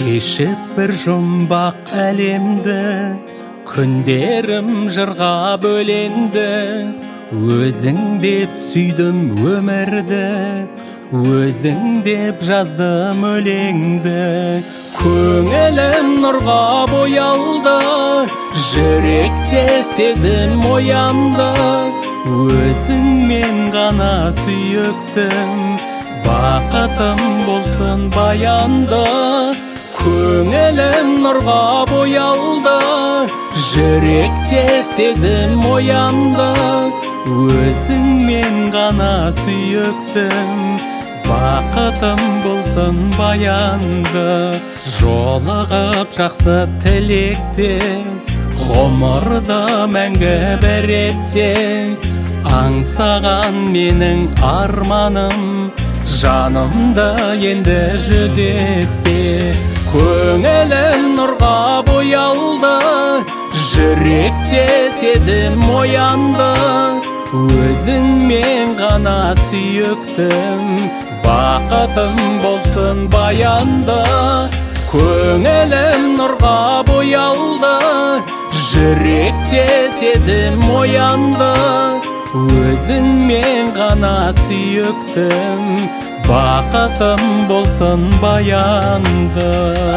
кешіп бір жұмбақ әлемді, күндерім жырға бөленді. Өзің деп сүйдім өмірді, өзің деп жаздым өлеңді. Көңілім нұрға боялды, жүректе сезім оянды. Өзіңмен ғана сүйіктім, бақытым болсын баянды. Көңілім нұрға боялды, жүректе сезім оянды. Өзіңмен ғана сүйіктім, бақытым болсын баянды. Жолығып жақсы тілекте, ғұмырды мәңгі бір етсең. Аңсаған менің арманым, жанымды енді жүдетпе. Көңілім нұрға боялды, жүректе сезім оянды. Өзіңмен ғана сүйіктім, бақытым болсын баянды. Көңілім нұрға боялды, жүректе сезім оянды. Өзіңмен ғана сүйіктім, бақытым болсын баянды.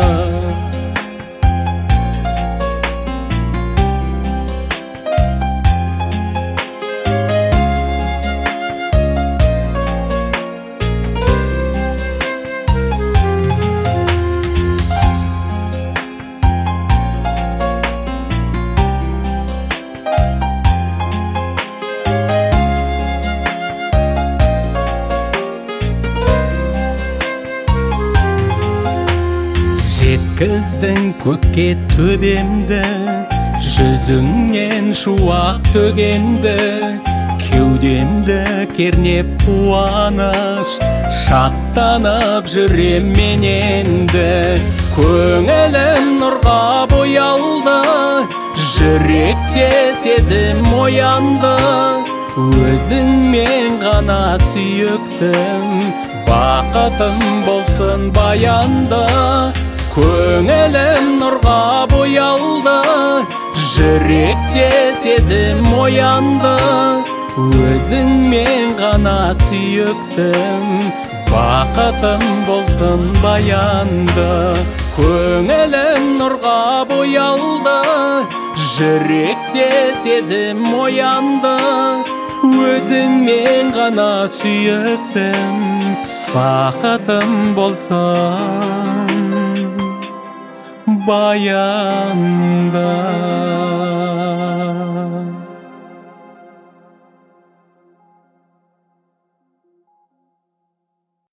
Жеткіздің көкке төбемді, жүзіңнен шуақ төгенді. Кеудемді кернеп қуаныш, шаттанып жүрем мен енді. Көңілім нұрға боялды, жүректе сезім оянды. Өзіңмен ғана сүйіктім, бақытым болсын баянды. Көңілім нұрға боялды, жүректе сезім оянды. Өзіңмен ғана сүйіктім, бақытым болсын баянды. Көңілім нұрға боялды, жүректе сезім оянды. Өзіңмен ғана сүйіктім, бақытым болсын баянды.